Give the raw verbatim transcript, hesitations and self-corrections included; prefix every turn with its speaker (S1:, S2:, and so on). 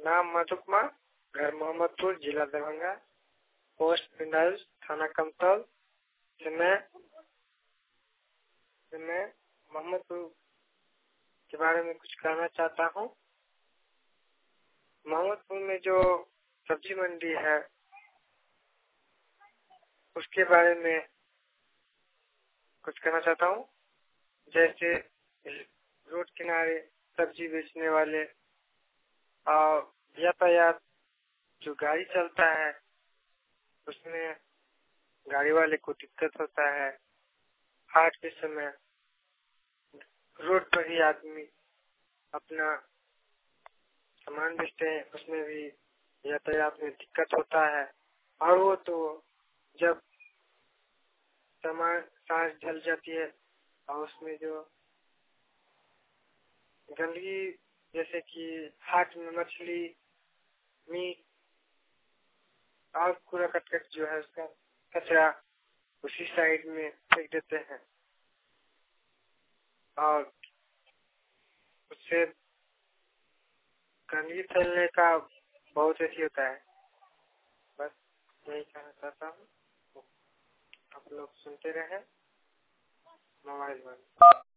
S1: नाम मधु कुमार, घर मोहम्मदपुर, जिला दरभंगा, पोस्ट पिंडल, थाना कमतौल। मैं मैं मोहम्मदपुर के बारे में कुछ कहना चाहता हूँ। मोहम्मदपुर में जो सब्जी मंडी है उसके बारे में कुछ कहना चाहता हूँ। जैसे रोड किनारे सब्जी बेचने वाले और यातायात जो गाड़ी चलता है उसमें गाड़ी वाले को दिक्कत होता है। हाट के समय रोड पर ही आदमी अपना सामान बेचते हैं, उसमें भी यातायात में दिक्कत होता है। और वो तो जब सामान सांस जल जाती है और उसमें जो गंदगी जैसे कि हाट में मछली, मीट और कूड़ा करकट जो है उसका कचरा उसी साइड में फेंक देते हैं और उससे गंदगी फैलने का बहुत ऐसी होता है। बस यही कहना चाहता हूँ। आप लोग सुनते रहे मोबाइल में।